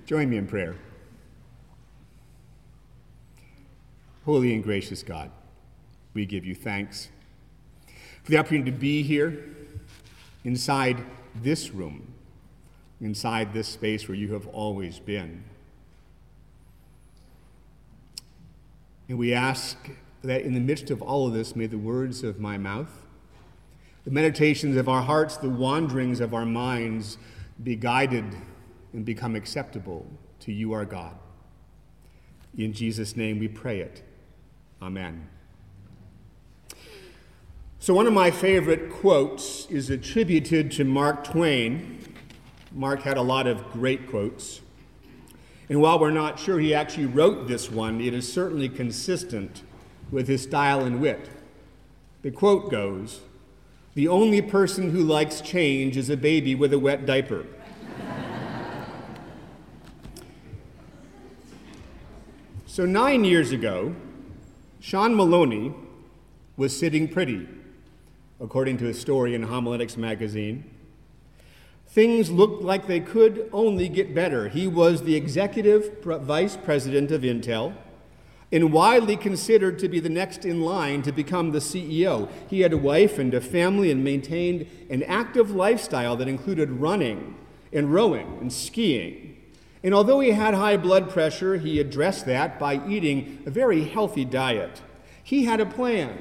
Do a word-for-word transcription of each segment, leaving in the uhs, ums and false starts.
Join me in prayer. Holy and gracious God, we give you thanks for the opportunity to be here inside this room, inside this space where you have always been. And we ask that in the midst of all of this, may the words of my mouth, the meditations of our hearts, the wanderings of our minds be guided and become acceptable to you, our God. In Jesus' name we pray it. Amen. So one of my favorite quotes is attributed to Mark Twain. Mark had a lot of great quotes. And while we're not sure he actually wrote this one, it is certainly consistent with his style and wit. The quote goes, "The only person who likes change is a baby with a wet diaper." So nine years ago, Sean Maloney was sitting pretty, according to a story in Homiletics magazine. Things looked like they could only get better. He was the executive vice president of Intel and widely considered to be the next in line to become the C E O. He had a wife and a family and maintained an active lifestyle that included running and rowing and skiing. And although he had high blood pressure, he addressed that by eating a very healthy diet. He had a plan,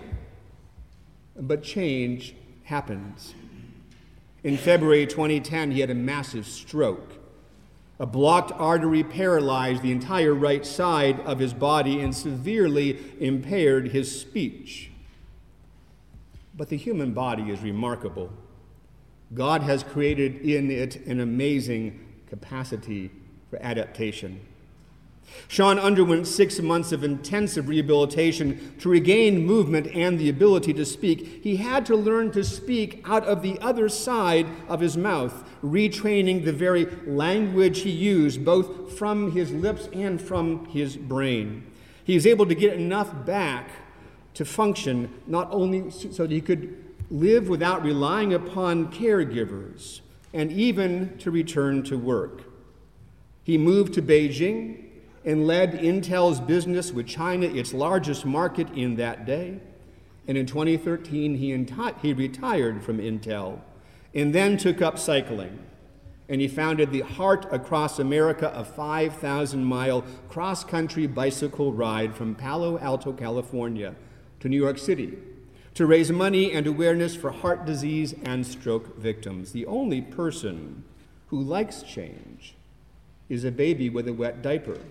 but change happens. In February twenty ten, he had a massive stroke. A blocked artery paralyzed the entire right side of his body and severely impaired his speech. But the human body is remarkable. God has created in it an amazing capacity for adaptation. Sean underwent six months of intensive rehabilitation to regain movement and the ability to speak. He had to learn to speak out of the other side of his mouth, retraining the very language he used, both from his lips and from his brain. He was able to get enough back to function, not only so that he could live without relying upon caregivers, and even to return to work. He moved to Beijing and led Intel's business with China, its largest market in that day. And in twenty thirteen, he, enti- he retired from Intel and then took up cycling. And he founded the Heart Across America, a five thousand mile cross-country bicycle ride from Palo Alto, California to New York City to raise money and awareness for heart disease and stroke victims. The only person who likes change is a baby with a wet diaper.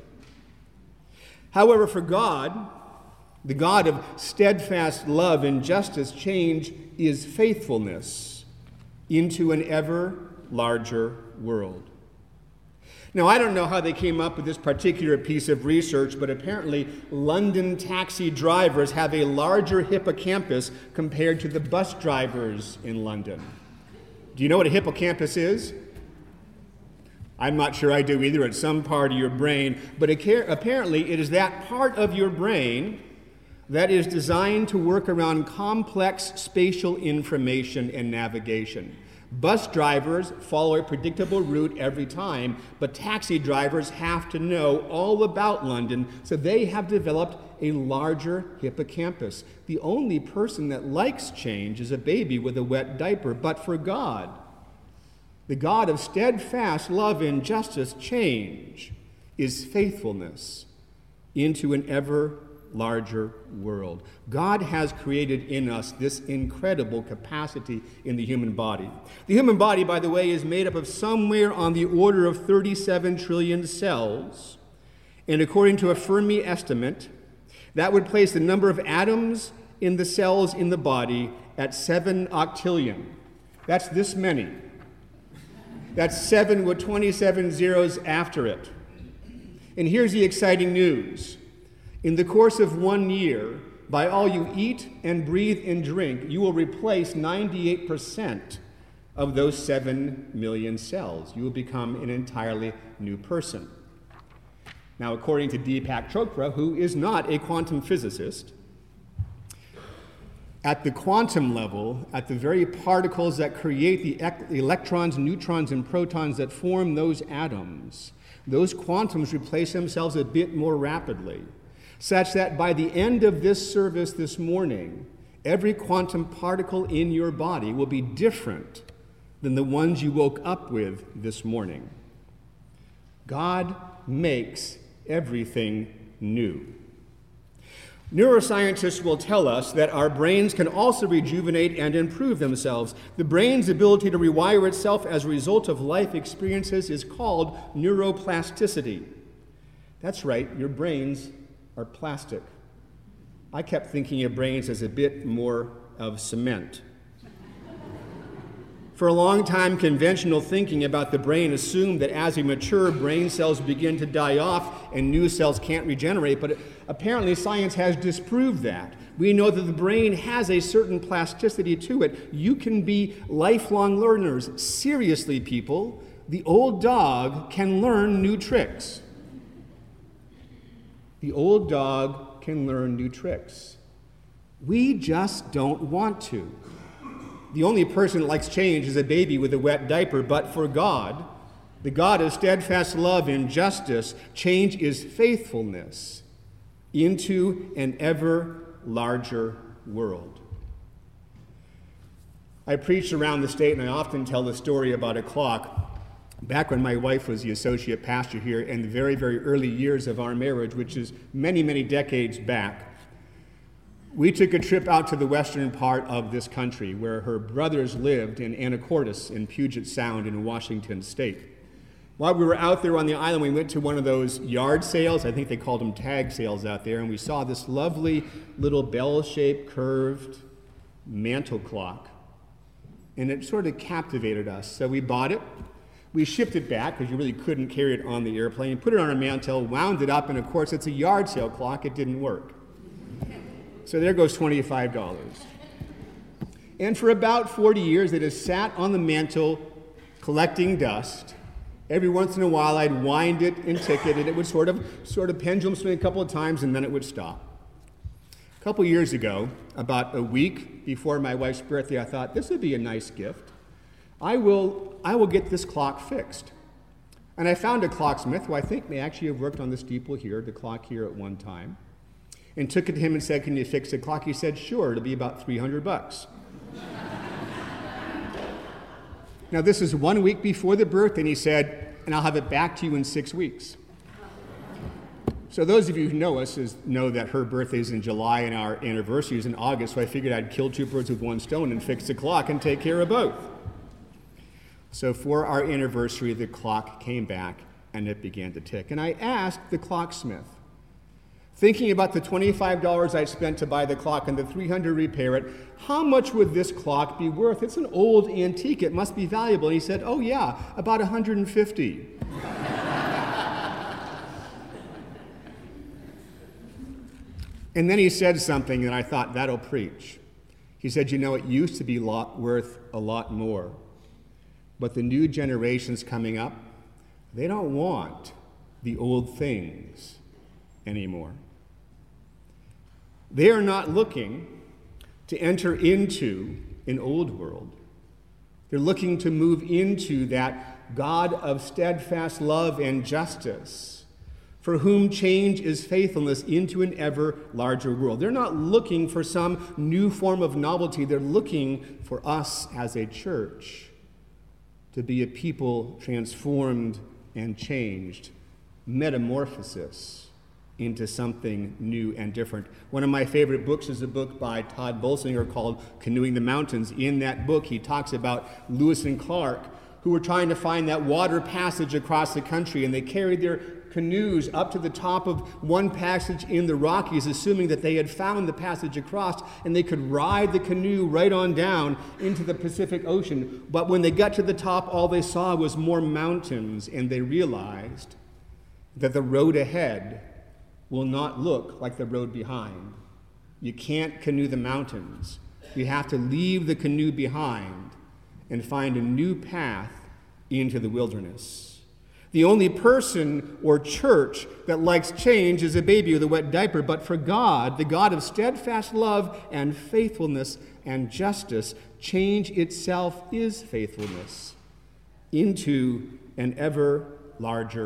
However, for God, the God of steadfast love and justice, change is faithfulness into an ever larger world. Now, I don't know how they came up with this particular piece of research, but apparently London taxi drivers have a larger hippocampus compared to the bus drivers in London. Do you know what a hippocampus is? I'm not sure I do either. It's some part of your brain, but apparently it is that part of your brain that is designed to work around complex spatial information and navigation. Bus drivers follow a predictable route every time, but taxi drivers have to know all about London, so they have developed a larger hippocampus. The only person that likes change is a baby with a wet diaper, but for God, the God of steadfast love and justice, change is faithfulness into an ever larger world. God has created in us this incredible capacity in the human body. The human body, by the way, is made up of somewhere on the order of thirty-seven trillion cells. And according to a Fermi estimate, that would place the number of atoms in the cells in the body at seven octillion. That's this many. That's seven with twenty-seven zeros after it. And here's the exciting news. In the course of one year, by all you eat and breathe and drink, you will replace ninety-eight percent of those seven million cells. You will become an entirely new person. Now, according to Deepak Chopra, who is not a quantum physicist, at the quantum level, at the very particles that create the electrons, neutrons, and protons that form those atoms, those quantums replace themselves a bit more rapidly, such that by the end of this service this morning, every quantum particle in your body will be different than the ones you woke up with this morning. God makes everything new. Neuroscientists will tell us that our brains can also rejuvenate and improve themselves. The brain's ability to rewire itself as a result of life experiences is called neuroplasticity. That's right, your brains are plastic. I kept thinking of brains as a bit more of cement. For a long time, conventional thinking about the brain assumed that as we mature, brain cells begin to die off and new cells can't regenerate, but apparently science has disproved that. We know that the brain has a certain plasticity to it. You can be lifelong learners. Seriously, people, the old dog can learn new tricks. The old dog can learn new tricks. We just don't want to. The only person that likes change is a baby with a wet diaper, but for God, the God of steadfast love and justice, change is faithfulness into an ever larger world. I preach around the state, and I often tell the story about a clock. Back when my wife was the associate pastor here, in the very, very early years of our marriage, which is many, many decades back, we took a trip out to the western part of this country where her brothers lived in Anacortes in Puget Sound in Washington State. While we were out there on the island, we went to one of those yard sales. I think they called them tag sales out there, and we saw this lovely little bell-shaped curved mantle clock, and it sort of captivated us. So we bought it. We shipped it back because you really couldn't carry it on the airplane, put it on our mantle, wound it up, and of course it's a yard sale clock. It didn't work. So there goes twenty-five dollars. And for about forty years, it has sat on the mantle collecting dust. Every once in a while, I'd wind it and tick it, and it would sort of, sort of pendulum swing a couple of times, and then it would stop. A couple years ago, about a week before my wife's birthday, I thought, this would be a nice gift. I will, I will get this clock fixed. And I found a clocksmith who I think may actually have worked on the steeple here, the clock here at one time, and took it to him and said, can you fix the clock? He said, sure, it'll be about three hundred bucks. Now, this is one week before the birthday, and he said, and I'll have it back to you in six weeks. So those of you who know us is, know that her birthday is in July and our anniversary is in August, so I figured I'd kill two birds with one stone and fix the clock and take care of both. So for our anniversary, the clock came back, and it began to tick. And I asked the clocksmith, thinking about the twenty-five dollars I'd spent to buy the clock and the three hundred dollars repair it, how much would this clock be worth? It's an old antique. It must be valuable. And he said, oh, yeah, about one hundred fifty dollars. And then he said something, and I thought, that'll preach. He said, you know, it used to be lot, worth a lot more. But the new generations coming up, they don't want the old things anymore. They are not looking to enter into an old world. They're looking to move into that God of steadfast love and justice, for whom change is faithfulness into an ever larger world. They're not looking for some new form of novelty. They're looking for us as a church to be a people transformed and changed, metamorphosis into something new and different. One of my favorite books is a book by Todd Bolsinger called Canoeing the Mountains. In that book, he talks about Lewis and Clark, who were trying to find that water passage across the country, and they carried their canoes up to the top of one passage in the Rockies, assuming that they had found the passage across, and they could ride the canoe right on down into the Pacific Ocean. But when they got to the top, all they saw was more mountains, and they realized that the road ahead will not look like the road behind. You can't canoe the mountains. You have to leave the canoe behind and find a new path into the wilderness. The only person or church that likes change is a baby with a wet diaper, but for God, the God of steadfast love and faithfulness and justice, change itself is faithfulness into an ever larger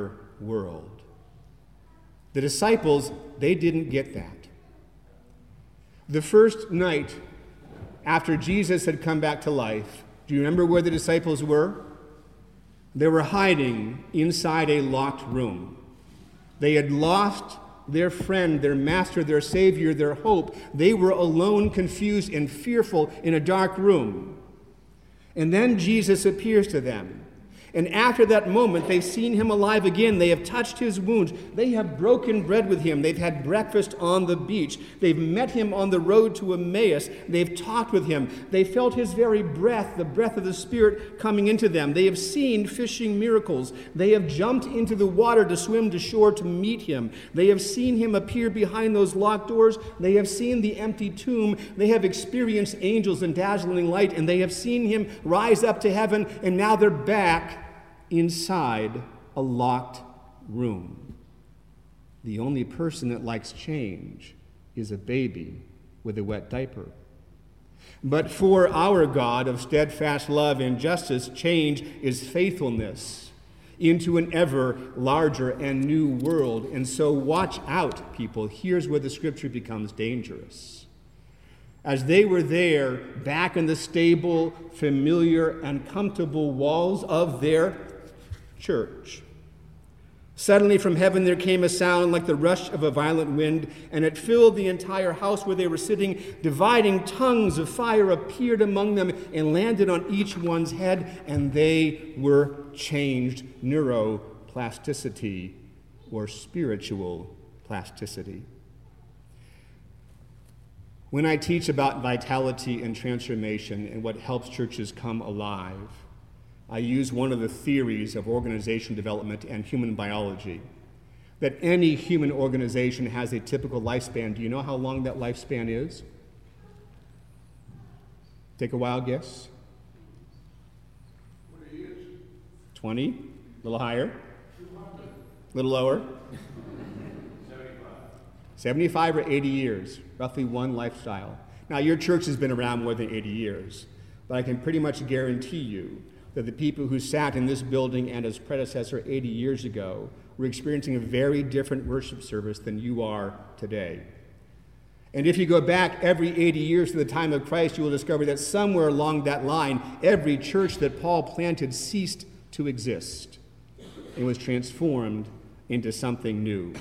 world. The disciples, they didn't get that. The first night after Jesus had come back to life, do you remember where the disciples were? They were hiding inside a locked room. They had lost their friend, their master, their savior, their hope. They were alone, confused, and fearful in a dark room. And then Jesus appears to them. And after that moment, they've seen him alive again. They have touched his wounds. They have broken bread with him. They've had breakfast on the beach. They've met him on the road to Emmaus. They've talked with him. They felt his very breath, the breath of the Spirit coming into them. They have seen fishing miracles. They have jumped into the water to swim to shore to meet him. They have seen him appear behind those locked doors. They have seen the empty tomb. They have experienced angels in dazzling light, and they have seen him rise up to heaven, and now they're back inside a locked room. The only person that likes change is a baby with a wet diaper. But for our God of steadfast love and justice, change is faithfulness into an ever larger and new world. And so watch out, people. Here's where the scripture becomes dangerous. As they were there, back in the stable, familiar, and comfortable walls of their church, suddenly from heaven there came a sound like the rush of a violent wind, and it filled the entire house where they were sitting. Dividing tongues of fire appeared among them and landed on each one's head, and they were changed. Neuroplasticity, or spiritual plasticity. When I teach about vitality and transformation and what helps churches come alive, I use one of the theories of organization development and human biology, that any human organization has a typical lifespan. Do you know how long that lifespan is? Take a wild guess. twenty years. twenty? A little higher? A little lower? seventy-five. seventy-five or eighty years, roughly one lifestyle. Now, your church has been around more than eighty years, but I can pretty much guarantee you that the people who sat in this building and its predecessor eighty years ago were experiencing a very different worship service than you are today. And if you go back every eighty years to the time of Christ, you will discover that somewhere along that line, every church that Paul planted ceased to exist and was transformed into something new.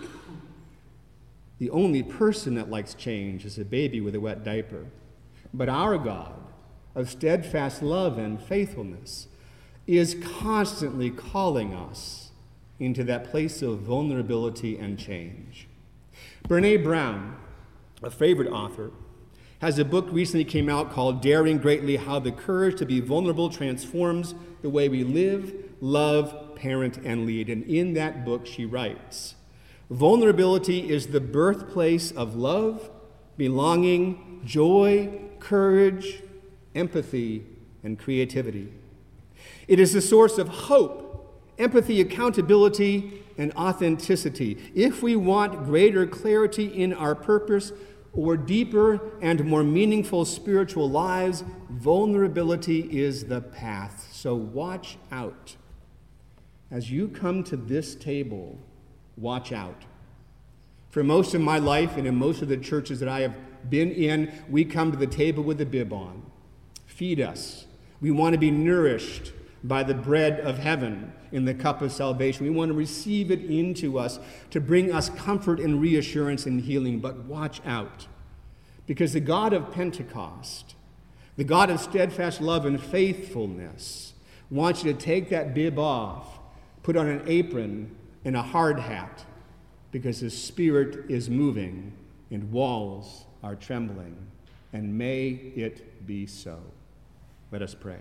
The only person that likes change is a baby with a wet diaper. But our God, of steadfast love and faithfulness, is constantly calling us into that place of vulnerability and change. Brené Brown, a favorite author, has a book recently came out called Daring Greatly: How the Courage to be Vulnerable Transforms the Way We Live, Love, Parent, and Lead. And in that book she writes, vulnerability is the birthplace of love, belonging, joy, courage, empathy, and creativity. It is the source of hope, empathy, accountability, and authenticity. If we want greater clarity in our purpose or deeper and more meaningful spiritual lives, vulnerability is the path. So watch out. As you come to this table, watch out. For most of my life and in most of the churches that I have been in, we come to the table with a bib on. Feed us. We want to be nourished by the bread of heaven in the cup of salvation. We want to receive it into us to bring us comfort and reassurance and healing. But watch out, because the God of Pentecost, the God of steadfast love and faithfulness, wants you to take that bib off, put on an apron and a hard hat, because his Spirit is moving and walls are trembling. And may it be so. Let us pray.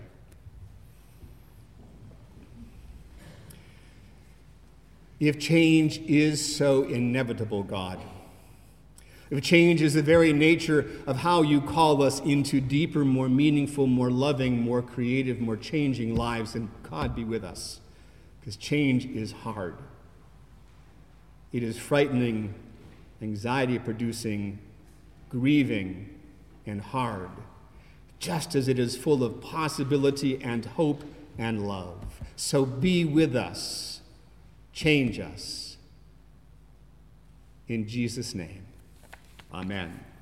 If change is so inevitable, God, if change is the very nature of how you call us into deeper, more meaningful, more loving, more creative, more changing lives, then God be with us, because change is hard. It is frightening, anxiety-producing, grieving, and hard, just as it is full of possibility and hope and love. So be with us change us. In Jesus' name, amen.